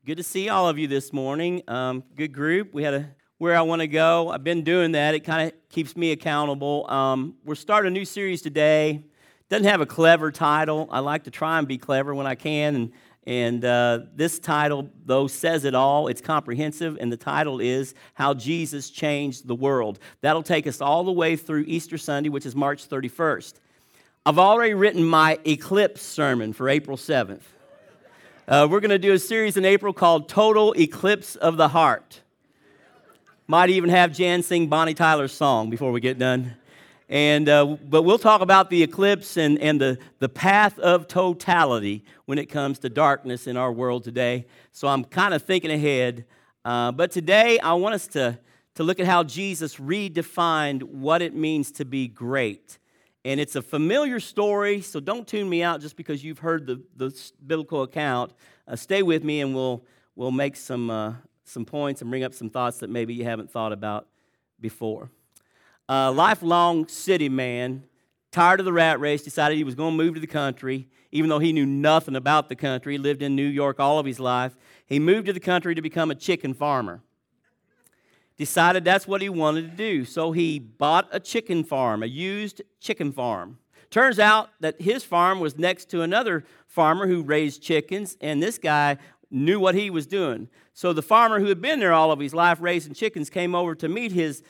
Good to see all of you this morning. Good group. We had a Where I Want to Go. I've been doing that. It kind of keeps me accountable. We're starting a new series today. Doesn't have a clever title. I like to try and be clever when I can. And this title, though, says it all. It's comprehensive, and the title is How Jesus Changed the World. That'll take us all the way through Easter Sunday, which is March 31st. I've already written my Eclipse sermon for April 7th. We're going to do a series in April called Total Eclipse of the Heart. Might even have Jan sing Bonnie Tyler's song before we get done. But we'll talk about the eclipse and the path of totality when it comes to darkness in our world today. So I'm kind of thinking ahead. But today I want us to look at how Jesus redefined what it means to be great. And it's a familiar story, so don't tune me out just because you've heard the biblical account. Stay with me, and we'll make some points and bring up some thoughts that maybe you haven't thought about before. A lifelong city man, tired of the rat race, decided he was going to move to the country, even though he knew nothing about the country. He lived in New York all of his life. He moved to the country to become a chicken farmer. Decided that's what he wanted to do. So he bought a chicken farm, a used chicken farm. Turns out that his farm was next to another farmer who raised chickens, and this guy knew what he was doing. So the farmer who had been there all of his life raising chickens came over to meet his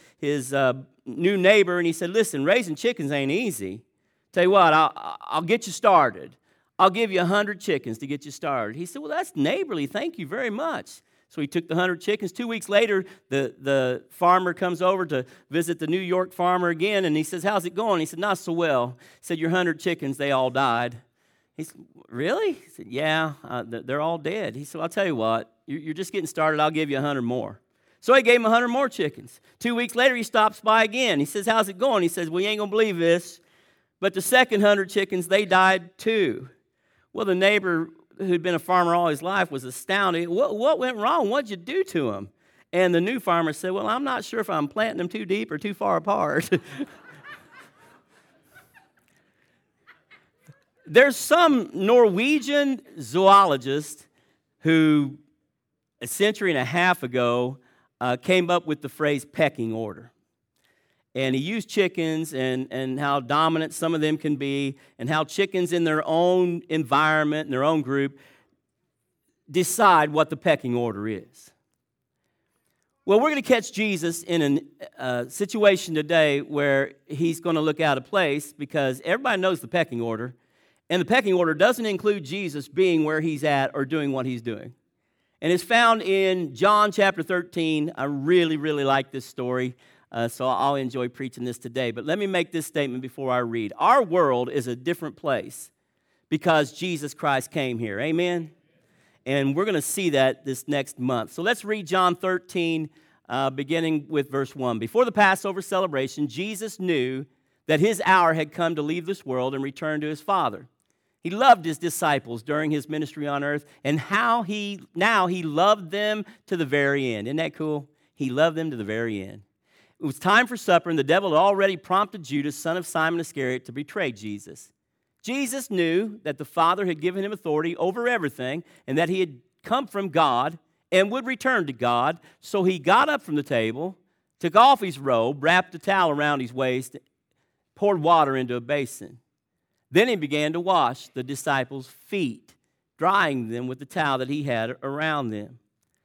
new neighbor, and he said, "Listen, raising chickens ain't easy. Tell you what, I'll get you started. I'll give you 100 chickens to get you started." He said, "Well, that's neighborly. Thank you very much." So he took the 100 chickens. 2 weeks later, the farmer comes over to visit the New York farmer again, and he says, "How's it going?" He said, "Not so well." He said, "Your 100 chickens, they all died." He said, "Really?" He said, "Yeah, they're all dead." He said, "Well, I'll tell you what, you're just getting started. I'll give you 100 more." So he gave him 100 more chickens. 2 weeks later, he stops by again. He says, "How's it going?" He says, "Well, you ain't going to believe this, but the second 100 chickens, they died too." Well, the neighbor who'd been a farmer all his life was astounded. What went wrong? What'd you do to him? And the new farmer said, "Well, I'm not sure if I'm planting them too deep or too far apart." There's some Norwegian zoologist who, a century and a half ago, came up with the phrase pecking order. And he used chickens and how dominant some of them can be, and how chickens in their own environment, in their own group, decide what the pecking order is. Well, we're going to catch Jesus in a situation today where he's going to look out of place because everybody knows the pecking order, and the pecking order doesn't include Jesus being where he's at or doing what he's doing. And it's found in John chapter 13. I really, really like this story. So I'll enjoy preaching this today. But let me make this statement before I read. Our world is a different place because Jesus Christ came here. Amen? And we're going to see that this next month. So let's read John 13, beginning with verse 1. Before the Passover celebration, Jesus knew that his hour had come to leave this world and return to his Father. He loved his disciples during his ministry on earth, and how he loved them to the very end. Isn't that cool? He loved them to the very end. It was time for supper, and the devil had already prompted Judas, son of Simon Iscariot, to betray Jesus. Jesus knew that the Father had given him authority over everything, and that he had come from God and would return to God. So he got up from the table, took off his robe, wrapped a towel around his waist, poured water into a basin. Then he began to wash the disciples' feet, drying them with the towel that he had around them.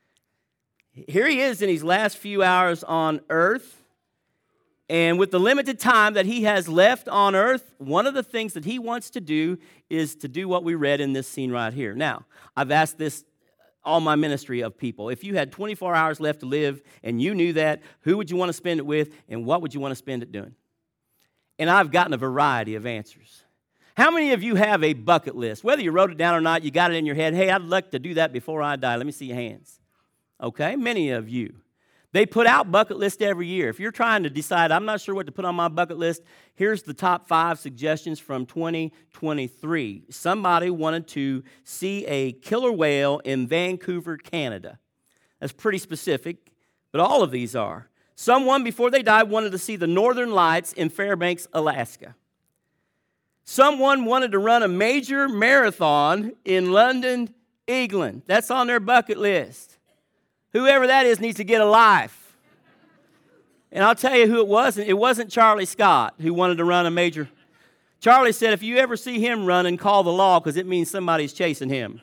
Here he is in his last few hours on earth. And with the limited time that he has left on earth, one of the things that he wants to do is to do what we read in this scene right here. Now, I've asked this all my ministry of people. If you had 24 hours left to live and you knew that, who would you want to spend it with and what would you want to spend it doing? And I've gotten a variety of answers. How many of you have a bucket list? Whether you wrote it down or not, you got it in your head. Hey, I'd like to do that before I die. Let me see your hands. Okay, many of you. They put out bucket lists every year. If you're trying to decide, I'm not sure what to put on my bucket list, here's the top 5 suggestions from 2023. Somebody wanted to see a killer whale in Vancouver, Canada. That's pretty specific, but all of these are. Someone, before they died, wanted to see the Northern Lights in Fairbanks, Alaska. Someone wanted to run a major marathon in London, Eaglin. That's on their bucket list. Whoever that is needs to get a life. And I'll tell you who it wasn't. It wasn't Charlie Scott who wanted to run a major. Charlie said, if you ever see him running, call the law because it means somebody's chasing him.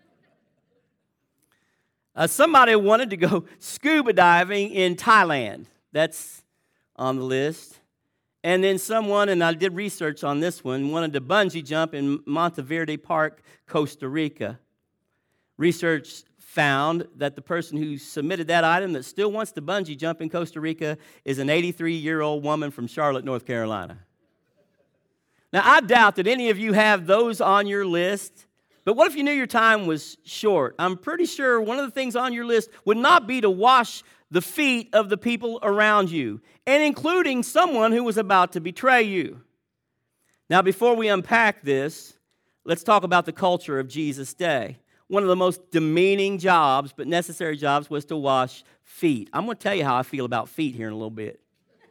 Somebody wanted to go scuba diving in Thailand. That's on the list. And then someone, and I did research on this one, wanted to bungee jump in Monteverde Park, Costa Rica. Research found that the person who submitted that item that still wants to bungee jump in Costa Rica is an 83-year-old woman from Charlotte, North Carolina. Now, I doubt that any of you have those on your list, but what if you knew your time was short? I'm pretty sure one of the things on your list would not be to wash the feet of the people around you, and including someone who was about to betray you. Now, before we unpack this, let's talk about the culture of Jesus' day. One of the most demeaning jobs, but necessary jobs, was to wash feet. I'm going to tell you how I feel about feet here in a little bit.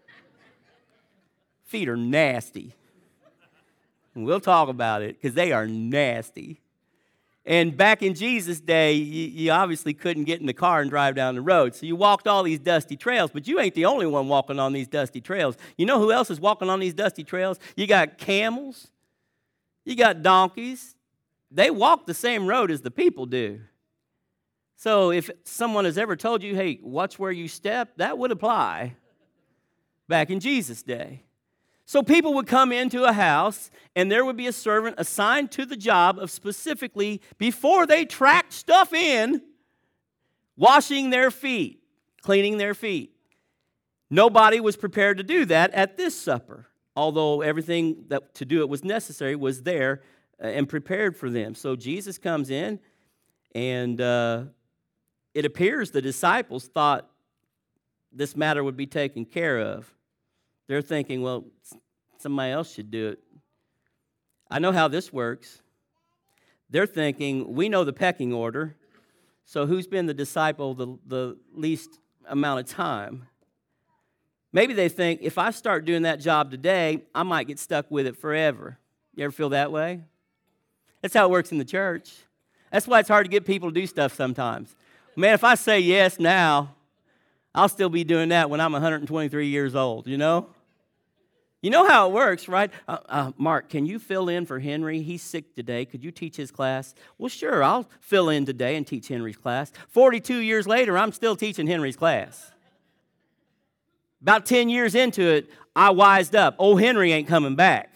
Feet are nasty. And we'll talk about it because they are nasty. And back in Jesus' day, you obviously couldn't get in the car and drive down the road. So you walked all these dusty trails, but you ain't the only one walking on these dusty trails. You know who else is walking on these dusty trails? You got camels. You got donkeys. They walk the same road as the people do. So if someone has ever told you, hey, watch where you step, that would apply back in Jesus' day. So people would come into a house, and there would be a servant assigned to the job of specifically, before they tracked stuff in, washing their feet, cleaning their feet. Nobody was prepared to do that at this supper, although everything that to do it was necessary was there and prepared for them. So Jesus comes in, and it appears the disciples thought this matter would be taken care of. They're thinking, well, somebody else should do it. I know how this works. They're thinking, we know the pecking order, so who's been the disciple the least amount of time? Maybe they think, if I start doing that job today, I might get stuck with it forever. You ever feel that way? That's how it works in the church. That's why it's hard to get people to do stuff sometimes. Man, if I say yes now, I'll still be doing that when I'm 123 years old, you know? You know how it works, right? Mark, can you fill in for Henry? He's sick today. Could you teach his class? Well, sure, I'll fill in today and teach Henry's class. 42 years later, I'm still teaching Henry's class. About 10 years into it, I wised up. Oh, Henry ain't coming back.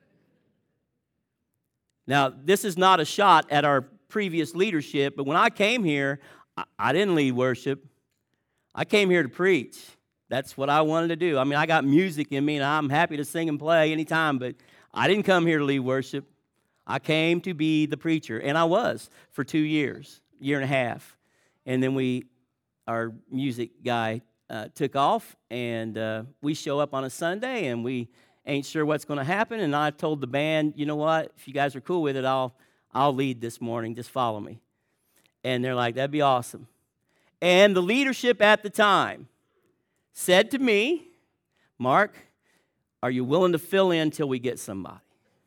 Now, this is not a shot at our previous leadership, but when I came here, I didn't lead worship. I came here to preach. That's what I wanted to do. I mean, I got music in me, and I'm happy to sing and play anytime, but I didn't come here to lead worship. I came to be the preacher, and I was for 2 years, year and a half. And then our music guy took off, and we show up on a Sunday, and we ain't sure what's going to happen. And I told the band, you know what, if you guys are cool with it, I'll lead this morning. Just follow me. And they're like, that'd be awesome. And the leadership at the time said to me, Mark, are you willing to fill in till we get somebody?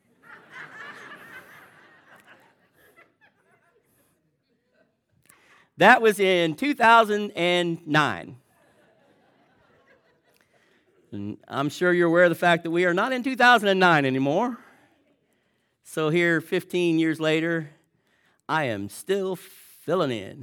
That was in 2009. And I'm sure you're aware of the fact that we are not in 2009 anymore. So here, 15 years later, I am still filling in.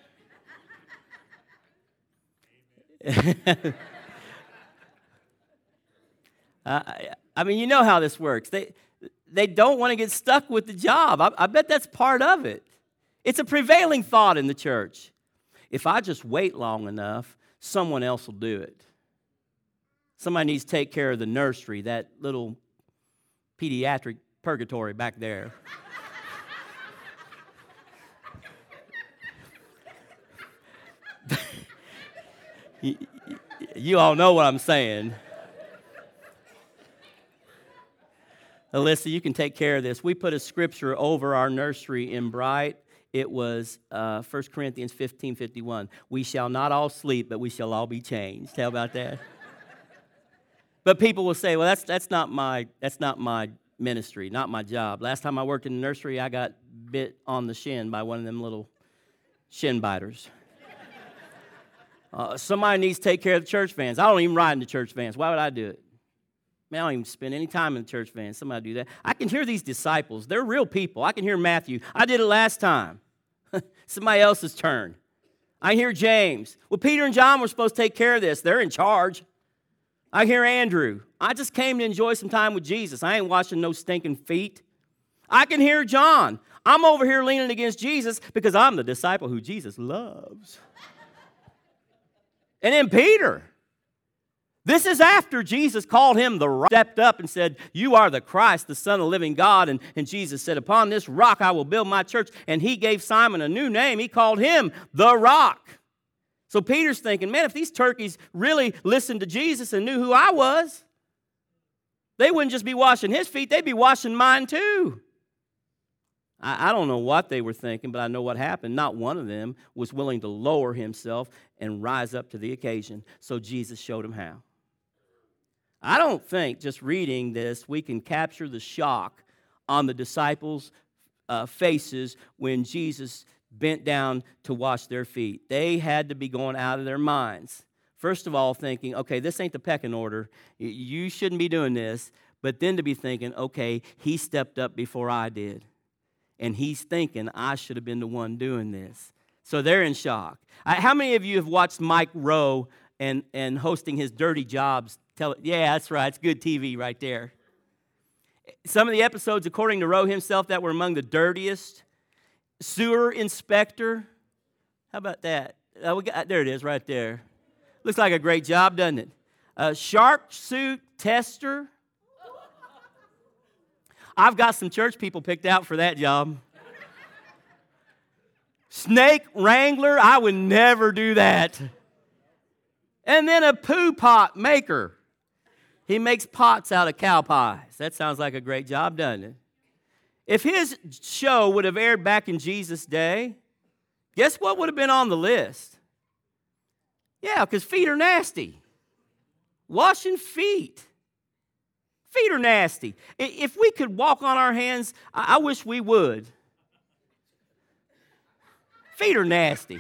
I mean, you know how this works. They don't want to get stuck with the job. I bet that's part of it. It's a prevailing thought in the church. If I just wait long enough, someone else will do it. Somebody needs to take care of the nursery, that little pediatric purgatory back there. You all know what I'm saying. Alyssa, you can take care of this. We put a scripture over our nursery in Bright. It was 1 Corinthians 15:51. We shall not all sleep, but we shall all be changed. How about that? But people will say, well, that's not my ministry, not my job. Last time I worked in the nursery, I got bit on the shin by one of them little shin biters. Somebody needs to take care of the church vans. I don't even ride in the church vans. Why would I do it? Man, I don't even spend any time in the church van. Somebody do that. I can hear these disciples. They're real people. I can hear Matthew. I did it last time. Somebody else's turn. I hear James. Well, Peter and John were supposed to take care of this. They're in charge. I hear Andrew. I just came to enjoy some time with Jesus. I ain't washing no stinking feet. I can hear John. I'm over here leaning against Jesus because I'm the disciple who Jesus loves. And then Peter. This is after Jesus called him the rock, stepped up and said, you are the Christ, the Son of the living God. And Jesus said, upon this rock I will build my church. And he gave Simon a new name. He called him the Rock. So Peter's thinking, man, if these turkeys really listened to Jesus and knew who I was, they wouldn't just be washing his feet, they'd be washing mine too. I don't know what they were thinking, but I know what happened. Not one of them was willing to lower himself and rise up to the occasion. So Jesus showed him how. I don't think just reading this we can capture the shock on the disciples' faces when Jesus bent down to wash their feet. They had to be going out of their minds. First of all, thinking, okay, this ain't the pecking order. You shouldn't be doing this. But then to be thinking, okay, he stepped up before I did. And he's thinking I should have been the one doing this. So they're in shock. How many of you have watched Mike Rowe and hosting his Dirty Jobs? Yeah, that's right. It's good TV right there. Some of the episodes, according to Rowe himself, that were among the dirtiest. Sewer inspector. How about that? There it is right there. Looks like a great job, doesn't it? Shark suit tester. I've got some church people picked out for that job. Snake wrangler. I would never do that. And then a poo pot maker. He makes pots out of cow pies. That sounds like a great job, doesn't it? If his show would have aired back in Jesus' day, guess what would have been on the list? Yeah, because feet are nasty. Washing feet. Feet are nasty. If we could walk on our hands, I wish we would. Feet are nasty.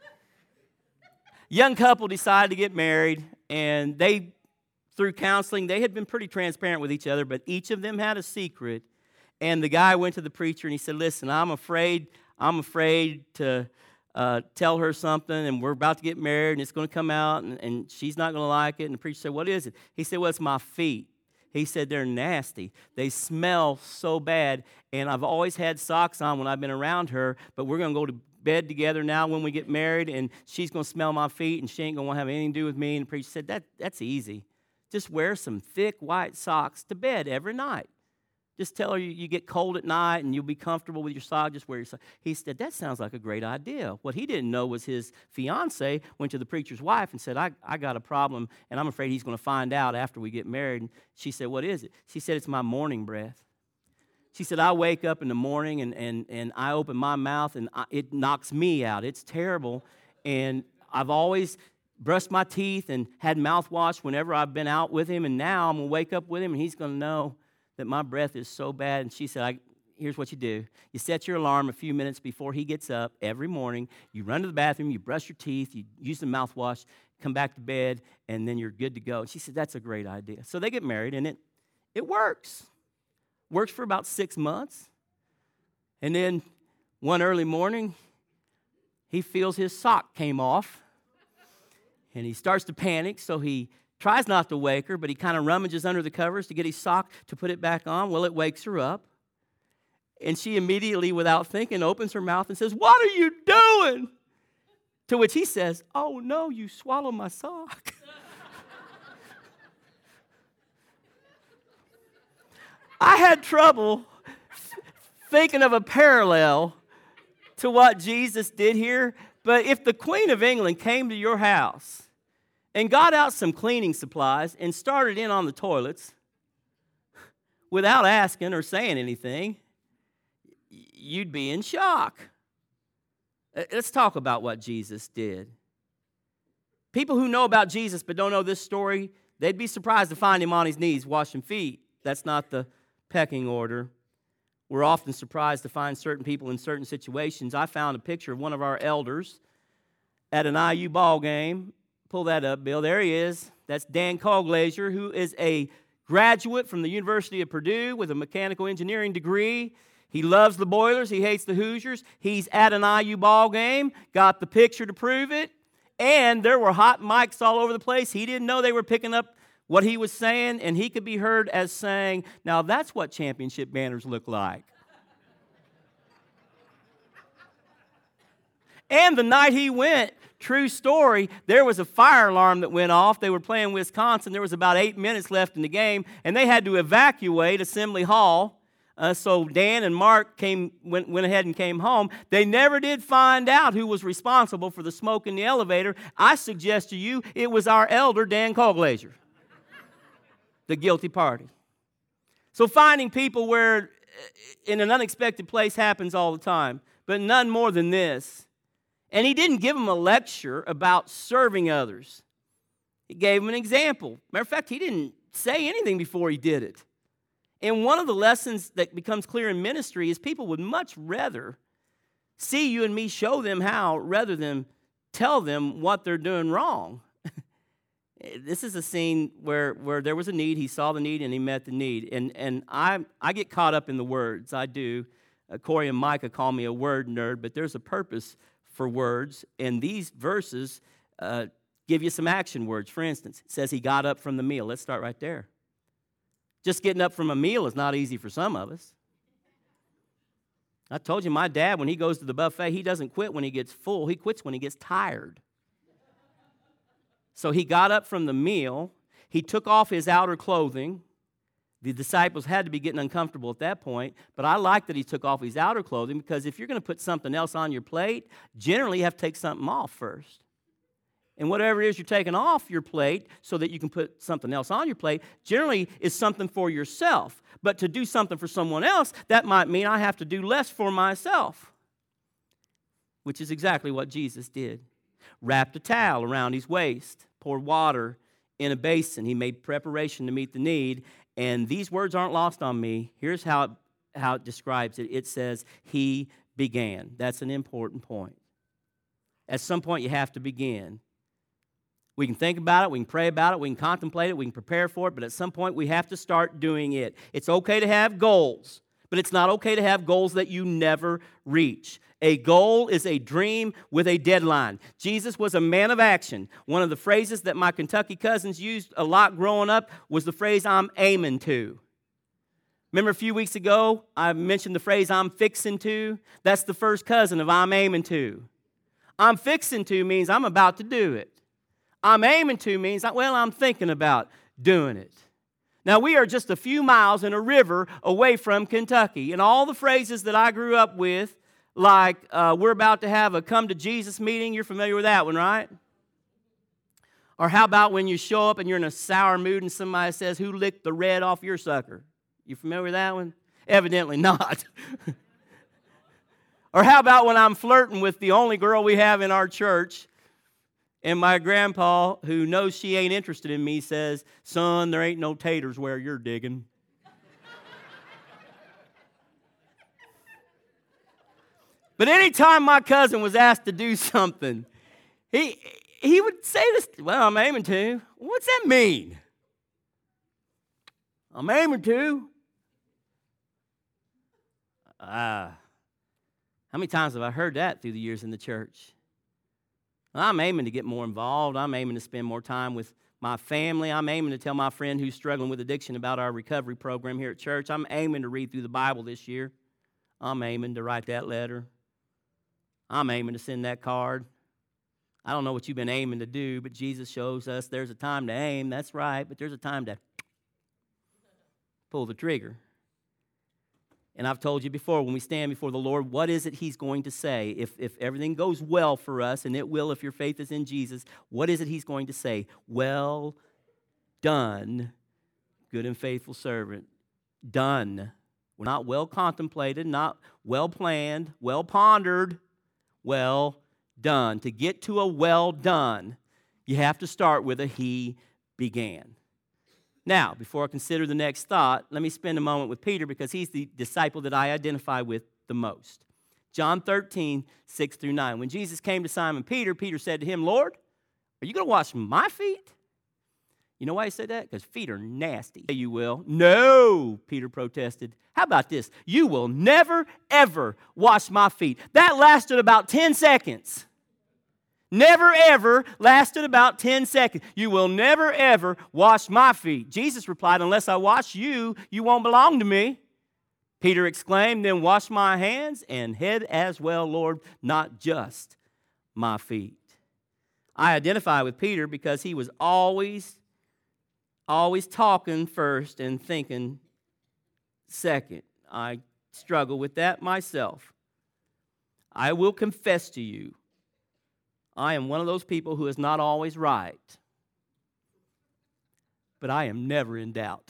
Young couple decided to get married, and they, through counseling, they had been pretty transparent with each other, but each of them had a secret. And the guy went to the preacher and he said, listen, I'm afraid to tell her something, and we're about to get married, and it's going to come out, and she's not going to like it. And the preacher said, what is it? He said, well, it's my feet. He said, they're nasty. They smell so bad, and I've always had socks on when I've been around her, but we're going to go to bed together now when we get married, and she's going to smell my feet, and she ain't going to want to have anything to do with me. And the preacher said, that's easy. Just wear some thick white socks to bed every night. Just tell her you get cold at night and you'll be comfortable with your sock. Just wear your sock. He said, that sounds like a great idea. What he didn't know was his fiance went to the preacher's wife and said, I got a problem, and I'm afraid he's going to find out after we get married. And she said, what is it? She said, it's my morning breath. She said, I wake up in the morning and I open my mouth and it knocks me out. It's terrible. And I've always brushed my teeth and had mouthwash whenever I've been out with him. And now I'm going to wake up with him and he's going to know that my breath is so bad. And she said, here's what you do. You set your alarm a few minutes before he gets up every morning. You run to the bathroom, you brush your teeth, you use the mouthwash, come back to bed, and then you're good to go. And she said, that's a great idea. So they get married, and it works. Works for about 6 months. And then one early morning, he feels his sock came off, and he starts to panic, so he tries not to wake her, but he kind of rummages under the covers to get his sock to put it back on. Well, it wakes her up. And she immediately, without thinking, opens her mouth and says, what are you doing? To which he says, oh, no, you swallowed my sock. I had trouble thinking of a parallel to what Jesus did here. But if the Queen of England came to your house and got out some cleaning supplies and started in on the toilets without asking or saying anything, you'd be in shock. Let's talk about what Jesus did. People who know about Jesus but don't know this story, they'd be surprised to find him on his knees washing feet. That's not the pecking order. We're often surprised to find certain people in certain situations. I found a picture of one of our elders at an IU ball game. Pull that up, Bill. There he is. That's Dan Coglazier, who is a graduate from the University of Purdue with a mechanical engineering degree. He loves the Boilers. He hates the Hoosiers. He's at an IU ball game, got the picture to prove it, and there were hot mics all over the place. He didn't know they were picking up what he was saying, and he could be heard as saying, now that's what championship banners look like. And the night he went, true story, there was a fire alarm that went off. They were playing Wisconsin. There was about 8 minutes left in the game, and they had to evacuate Assembly Hall. So Dan and Mark went ahead and came home. They never did find out who was responsible for the smoke in the elevator. I suggest to you it was our elder, Dan Coglazier, the guilty party. So finding people where in an unexpected place happens all the time, but none more than this. And he didn't give them a lecture about serving others. He gave them an example. Matter of fact, he didn't say anything before he did it. And one of the lessons that becomes clear in ministry is people would much rather see you and me show them how rather than tell them what they're doing wrong. This is a scene where there was a need. He saw the need and he met the need. And I get caught up in the words. I do. Corey and Micah call me a word nerd, but there's a purpose for words. And these verses give you some action words. For instance, it says he got up from the meal. Let's start right there. Just getting up from a meal is not easy for some of us. I told you, my dad, when he goes to the buffet, he doesn't quit when he gets full. He quits when he gets tired. So he got up from the meal. He took off his outer clothing. The disciples had to be getting uncomfortable at that point, but I like that he took off his outer clothing because if you're going to put something else on your plate, generally you have to take something off first. And whatever it is you're taking off your plate so that you can put something else on your plate, generally is something for yourself. But to do something for someone else, that might mean I have to do less for myself, which is exactly what Jesus did. Wrapped a towel around his waist, poured water in a basin. He made preparation to meet the need. And these words aren't lost on me. Here's how it describes it. It says, he began. That's an important point. At some point, you have to begin. We can think about it, we can pray about it, we can contemplate it, we can prepare for it, but at some point, we have to start doing it. It's okay to have goals, but it's not okay to have goals that you never reach. A goal is a dream with a deadline. Jesus was a man of action. One of the phrases that my Kentucky cousins used a lot growing up was the phrase, I'm aiming to. Remember a few weeks ago, I mentioned the phrase, I'm fixing to? That's the first cousin of I'm aiming to. I'm fixing to means I'm about to do it. I'm aiming to means, well, I'm thinking about doing it. Now, we are just a few miles in a river away from Kentucky, and all the phrases that I grew up with, like we're about to have a come to Jesus meeting. You're familiar with that one, right? Or how about when you show up and you're in a sour mood and somebody says, who licked the red off your sucker? You familiar with that one? Evidently not. Or how about when I'm flirting with the only girl we have in our church, and my grandpa, who knows she ain't interested in me, says, son, there ain't no taters where you're digging. But anytime my cousin was asked to do something, he would say this, well, I'm aiming to. What's that mean? I'm aiming to. How many times have I heard that through the years in the church? I'm aiming to get more involved. I'm aiming to spend more time with my family. I'm aiming to tell my friend who's struggling with addiction about our recovery program here at church. I'm aiming to read through the Bible this year. I'm aiming to write that letter. I'm aiming to send that card. I don't know what you've been aiming to do, but Jesus shows us there's a time to aim. That's right, but there's a time to pull the trigger. And I've told you before, when we stand before the Lord, what is it he's going to say? If everything goes well for us, and it will if your faith is in Jesus, what is it he's going to say? Well done, good and faithful servant. Done. We're not well contemplated, not well planned, well pondered, well done. To get to a well done, you have to start with a he began. Now, before I consider the next thought, let me spend a moment with Peter because he's the disciple that I identify with the most. John 13, 6 through 9. When Jesus came to Simon Peter, Peter said to him, Lord, are you going to wash my feet? You know why he said that? Because feet are nasty. You will. No, Peter protested. How about this? You will never, ever wash my feet. That lasted about 10 seconds. Never, ever lasted about 10 seconds. You will never, ever wash my feet. Jesus replied, unless I wash you, you won't belong to me. Peter exclaimed, then wash my hands and head as well, Lord, not just my feet. I identify with Peter because he was always talking first and thinking second. I struggle with that myself. I will confess to you, I am one of those people who is not always right, but I am never in doubt.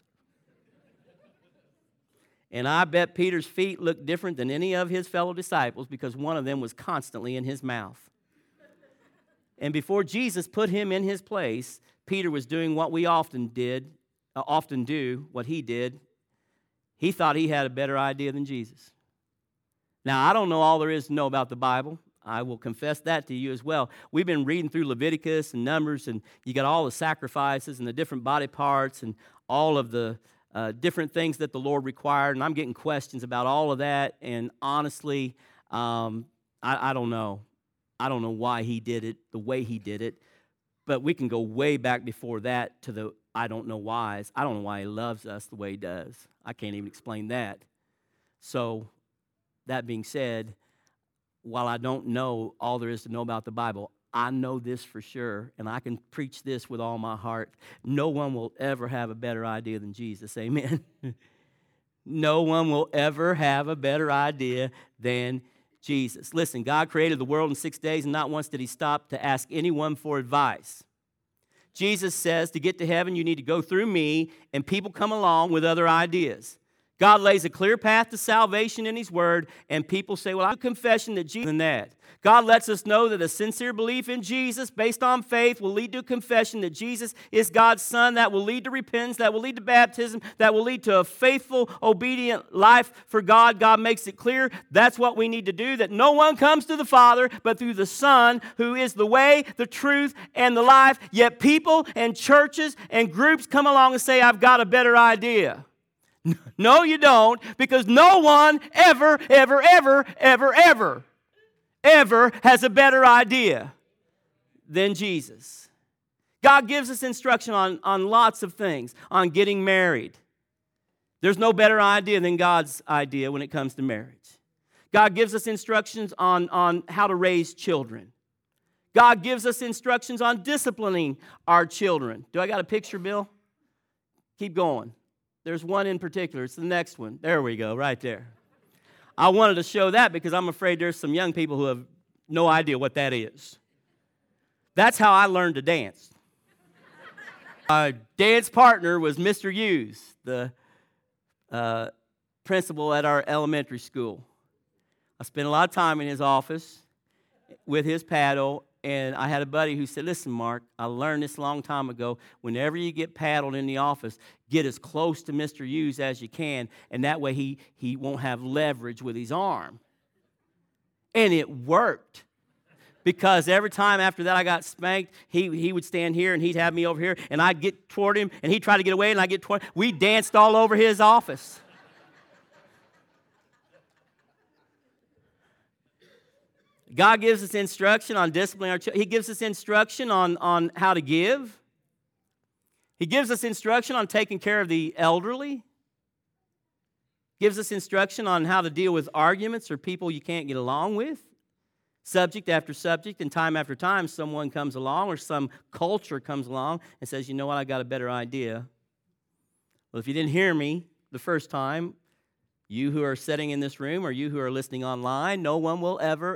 And I bet Peter's feet looked different than any of his fellow disciples because one of them was constantly in his mouth. And before Jesus put him in his place, Peter was doing what we often do, what he did. He thought he had a better idea than Jesus. Now, I don't know all there is to know about the Bible. I will confess that to you as well. We've been reading through Leviticus and Numbers, and you got all the sacrifices and the different body parts and all of the different things that the Lord required, and I'm getting questions about all of that, and honestly, I don't know. I don't know why he did it the way he did it, but we can go way back before that to the I don't know whys. I don't know why he loves us the way he does. I can't even explain that. So, that being said, while I don't know all there is to know about the Bible, I know this for sure, and I can preach this with all my heart. No one will ever have a better idea than Jesus. Amen? No one will ever have a better idea than Jesus. Listen, God created the world in 6 days, and not once did he stop to ask anyone for advice. Jesus says to get to heaven, you need to go through me, and people come along with other ideas. God lays a clear path to salvation in his word, and people say, well, I have a confession that Jesus and that. God lets us know that a sincere belief in Jesus based on faith will lead to a confession that Jesus is God's Son. That will lead to repentance, that will lead to baptism, that will lead to a faithful, obedient life for God. God makes it clear that's what we need to do, that no one comes to the Father but through the Son, who is the way, the truth, and the life. Yet people and churches and groups come along and say, I've got a better idea. No, you don't, because no one ever has a better idea than Jesus. God gives us instruction on lots of things, on getting married. There's no better idea than God's idea when it comes to marriage. God gives us instructions on how to raise children. God gives us instructions on disciplining our children. Do I got a picture, Bill? Keep going. There's one in particular. It's the next one. There we go, right there. I wanted to show that because I'm afraid there's some young people who have no idea what that is. That's how I learned to dance. My dance partner was Mr. Hughes, the principal at our elementary school. I spent a lot of time in his office with his paddle, and I had a buddy who said, listen, Mark, I learned this a long time ago. Whenever you get paddled in the office, get as close to Mr. Hughes as you can, and that way he won't have leverage with his arm. And it worked. Because every time after that I got spanked, he would stand here and he'd have me over here, and I'd get toward him, and he'd try to get away, and I'd get toward him. We danced all over his office. God gives us instruction on disciplining our children. He gives us instruction on how to give. He gives us instruction on taking care of the elderly. Gives us instruction on how to deal with arguments or people you can't get along with. Subject after subject, and time after time, someone comes along or some culture comes along and says, you know what, I got a better idea. Well, if you didn't hear me the first time, you who are sitting in this room or you who are listening online, no one will ever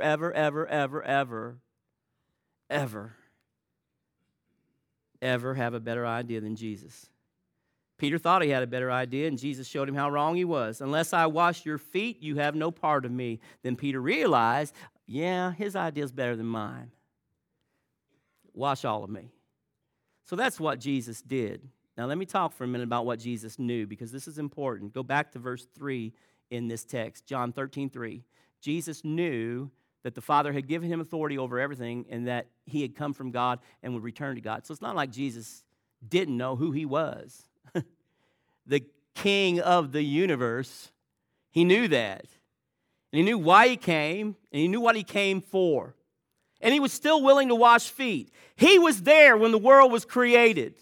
have a better idea than Jesus. Peter thought he had a better idea, and Jesus showed him how wrong he was. Unless I wash your feet, you have no part of me. Then Peter realized, yeah, his idea is better than mine. Wash all of me. So that's what Jesus did. Now, let me talk for a minute about what Jesus knew, because this is important. Go back to verse 3 in this text, John 13:3. Jesus knew that the Father had given him authority over everything and that he had come from God and would return to God. So it's not like Jesus didn't know who he was. The King of the universe, he knew that. And he knew why he came, and he knew what he came for. And he was still willing to wash feet. He was there when the world was created.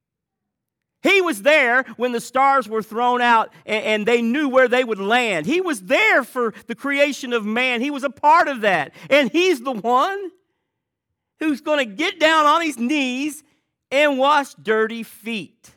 He was there when the stars were thrown out and they knew where they would land. He was there for the creation of man. He was a part of that. And he's the one who's going to get down on his knees and wash dirty feet.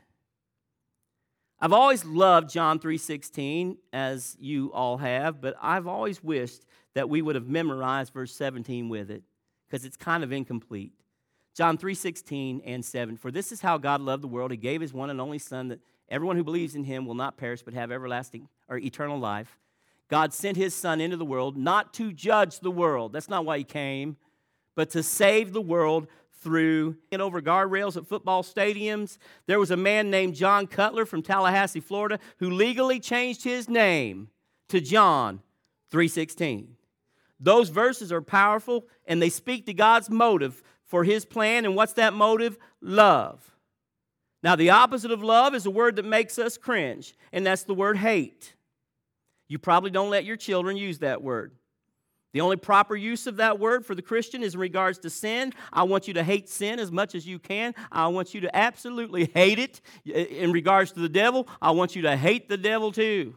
I've always loved John 3:16, as you all have, but I've always wished that we would have memorized verse 17 with it, because it's kind of incomplete. John 3:16 and 7. For this is how God loved the world. He gave his one and only Son, that everyone who believes in him will not perish but have everlasting or eternal life. God sent his Son into the world not to judge the world. That's not why he came, but to save the world through and over guardrails at football stadiums. There was a man named John Cutler from Tallahassee, Florida, who legally changed his name to John 3:16. Those verses are powerful, and they speak to God's motive for his plan. And what's that motive? Love. Now, the opposite of love is a word that makes us cringe, and that's the word hate. You probably don't let your children use that word. The only proper use of that word for the Christian is in regards to sin. I want you to hate sin as much as you can. I want you to absolutely hate it. In regards to the devil, I want you to hate the devil too.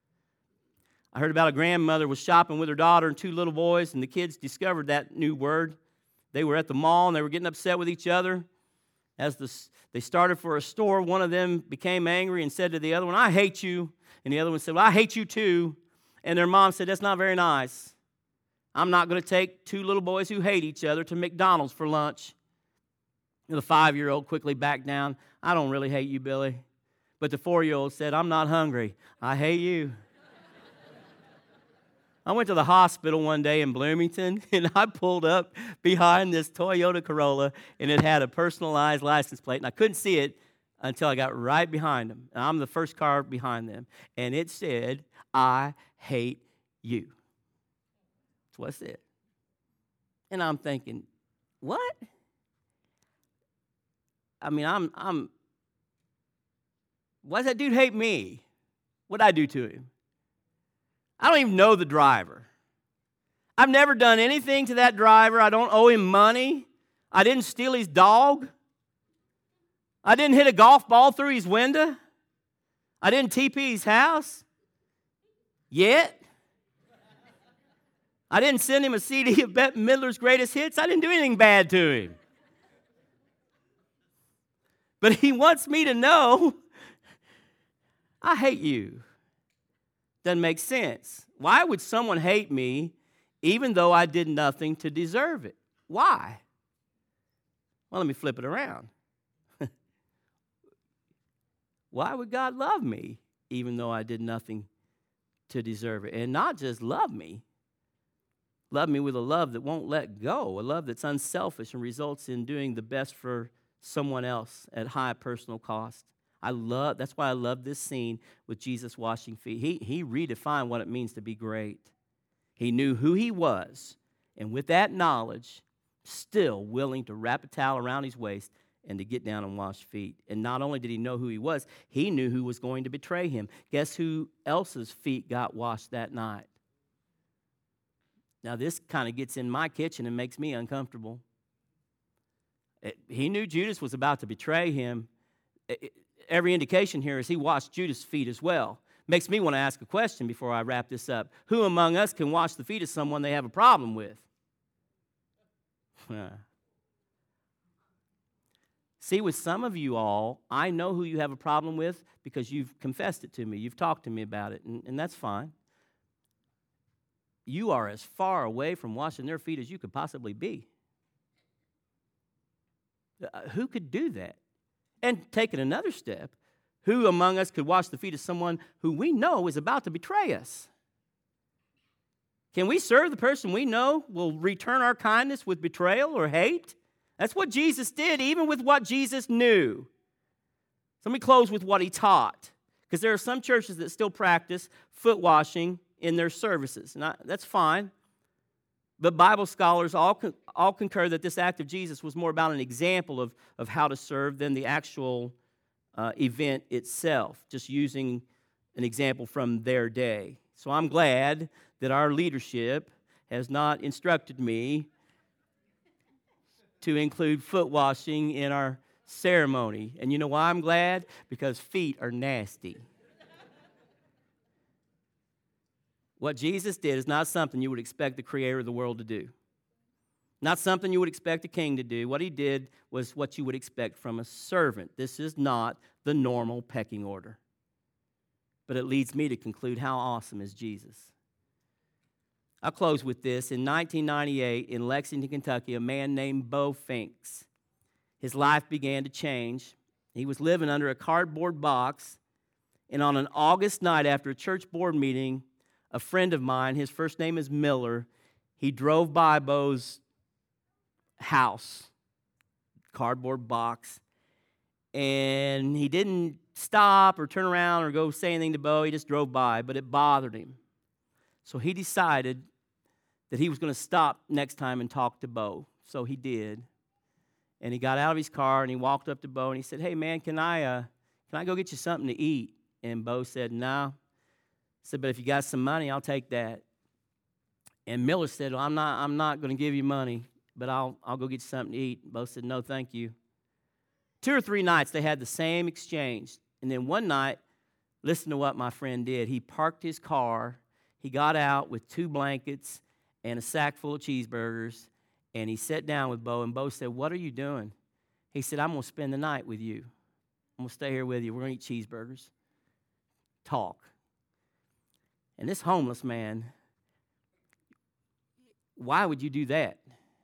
I heard about a grandmother was shopping with her daughter and two little boys, and the kids discovered that new word. They were at the mall, and they were getting upset with each other. As they started for a store, one of them became angry and said to the other one, "I hate you." And the other one said, "Well, I hate you too." And their mom said, "That's not very nice. I'm not going to take two little boys who hate each other to McDonald's for lunch." And the 5-year-old quickly backed down. "I don't really hate you, Billy." But the 4-year-old said, "I'm not hungry. I hate you." I went to the hospital one day in Bloomington, and I pulled up behind this Toyota Corolla, and it had a personalized license plate, and I couldn't see it until I got right behind them. And I'm the first car behind them, and it said, "I hate you." That's what it said. And I'm thinking, what? I mean, why does that dude hate me? What'd I do to him? I don't even know the driver. I've never done anything to that driver. I don't owe him money. I didn't steal his dog. I didn't hit a golf ball through his window. I didn't TP his house. Yet. I didn't send him a CD of Bette Midler's greatest hits. I didn't do anything bad to him. But he wants me to know, I hate you. Doesn't make sense. Why would someone hate me even though I did nothing to deserve it? Why? Well, let me flip it around. Why would God love me even though I did nothing to deserve it? And not just love me with a love that won't let go, a love that's unselfish and results in doing the best for someone else at high personal cost. That's why I love this scene with Jesus washing feet. He redefined what it means to be great. He knew who he was, and with that knowledge, still willing to wrap a towel around his waist and to get down and wash feet. And not only did he know who he was, he knew who was going to betray him. Guess who else's feet got washed that night? Now, this kind of gets in my kitchen and makes me uncomfortable. He knew Judas was about to betray him. Every indication here is he washed Judas' feet as well. Makes me want to ask a question before I wrap this up. Who among us can wash the feet of someone they have a problem with? See, with some of you all, I know who you have a problem with because you've confessed it to me. You've talked to me about it, and that's fine. You are as far away from washing their feet as you could possibly be. Who could do that? And taking another step, who among us could wash the feet of someone who we know is about to betray us? Can we serve the person we know will return our kindness with betrayal or hate? That's what Jesus did, even with what Jesus knew. So let me close with what he taught, because there are some churches that still practice foot washing in their services. And that's fine. But Bible scholars all concur that this act of Jesus was more about an example of how to serve than the actual event itself, just using an example from their day. So I'm glad that our leadership has not instructed me to include foot washing in our ceremony. And you know why I'm glad? Because feet are nasty. What Jesus did is not something you would expect the creator of the world to do. Not something you would expect a king to do. What he did was what you would expect from a servant. This is not the normal pecking order. But it leads me to conclude, how awesome is Jesus? I'll close with this. In 1998, in Lexington, Kentucky, a man named Bo Finks, his life began to change. He was living under a cardboard box, and on an August night after a church board meeting, a friend of mine, his first name is Miller, he drove by Bo's house, cardboard box, and he didn't stop or turn around or go say anything to Bo. He just drove by, but it bothered him. So he decided that he was going to stop next time and talk to Bo. So he did. And he got out of his car and he walked up to Bo and he said, "Hey man, can I go get you something to eat?" And Bo said, "No." He said, "But if you got some money, I'll take that." And Miller said, "Well, I'm not going to give you money, but I'll go get you something to eat." Bo said, "No, thank you." 2 or 3 nights they had the same exchange. And then one night, listen to what my friend did. He parked his car, he got out with 2 blankets and a sack full of cheeseburgers, and he sat down with Bo, and Bo said, "What are you doing?" He said, "I'm going to spend the night with you. I'm going to stay here with you. We're going to eat cheeseburgers, talk." And this homeless man, why would you do that?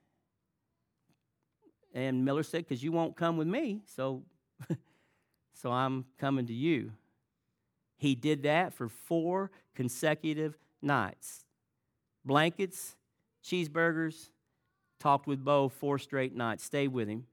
And Miller said, "Because you won't come with me, so I'm coming to you." He did that for 4 consecutive nights. Blankets, cheeseburgers, talked with Bo 4 straight nights, stayed with him.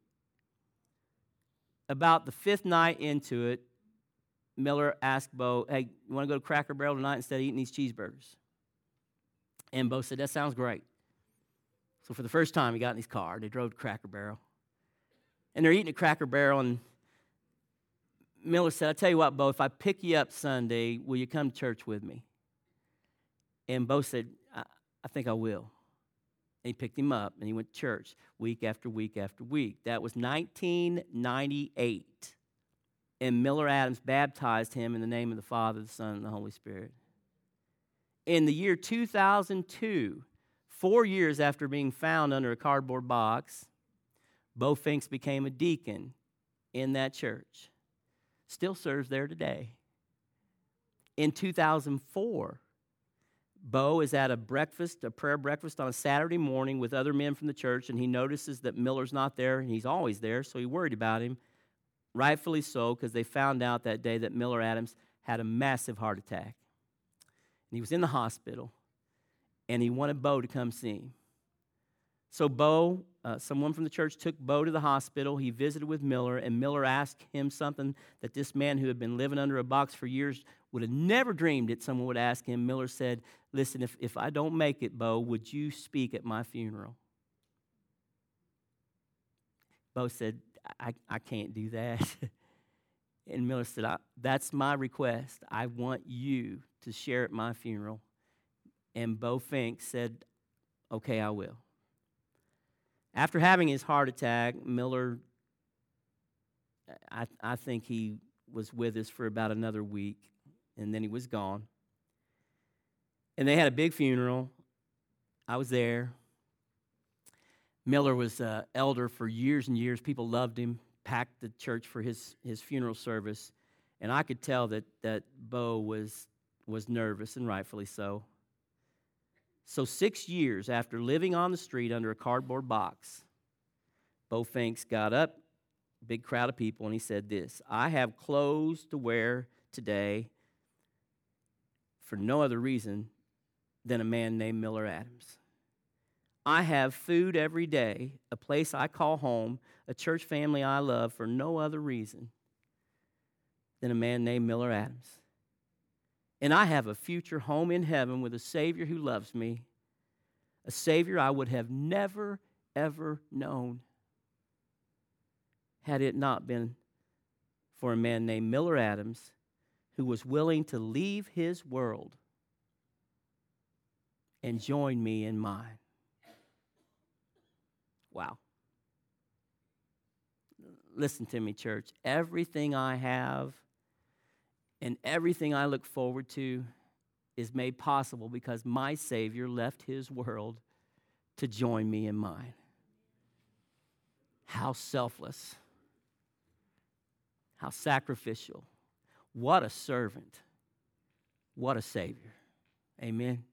About the 5th night into it, Miller asked Bo, "Hey, you want to go to Cracker Barrel tonight instead of eating these cheeseburgers?" And Bo said, "That sounds great." So for the first time, he got in his car. They drove to Cracker Barrel. And they're eating at Cracker Barrel, and Miller said, "I tell you what, Bo, if I pick you up Sunday, will you come to church with me?" And Bo said, I think I will. And he picked him up, and he went to church week after week after week. That was 1998. And Miller Adams baptized him in the name of the Father, the Son, and the Holy Spirit. In the year 2002, 4 years after being found under a cardboard box, Bo Finks became a deacon in that church. Still serves there today. In 2004, Bo is at a prayer breakfast on a Saturday morning with other men from the church, and he notices that Miller's not there, and he's always there, so he worried about him. Rightfully so, because they found out that day that Miller Adams had a massive heart attack. And he was in the hospital, and he wanted Bo to come see him. So Bo, someone from the church took Bo to the hospital. He visited with Miller, and Miller asked him something that this man who had been living under a box for years would have never dreamed that someone would ask him. Miller said, "Listen, if I don't make it, Bo, would you speak at my funeral?" Bo said, I can't do that. And Miller said, "That's my request. I want you to share at my funeral." And Bo Finks said, "Okay, I will." After having his heart attack, Miller, I think he was with us for about another week, and then he was gone. And they had a big funeral. I was there. Miller was an elder for years and years. People loved him, packed the church for his funeral service. And I could tell that Bo was nervous, and rightfully so. So 6 years after living on the street under a cardboard box, Bo Finks got up, big crowd of people, and he said this: "I have clothes to wear today for no other reason than a man named Miller Adams. I have food every day, a place I call home, a church family I love for no other reason than a man named Miller Adams. And I have a future home in heaven with a Savior who loves me, a Savior I would have never, ever known had it not been for a man named Miller Adams who was willing to leave his world and join me in mine. Wow. Listen to me, church. Everything I have and everything I look forward to is made possible because my Savior left his world to join me in mine. How selfless. How sacrificial. What a servant. What a Savior. Amen.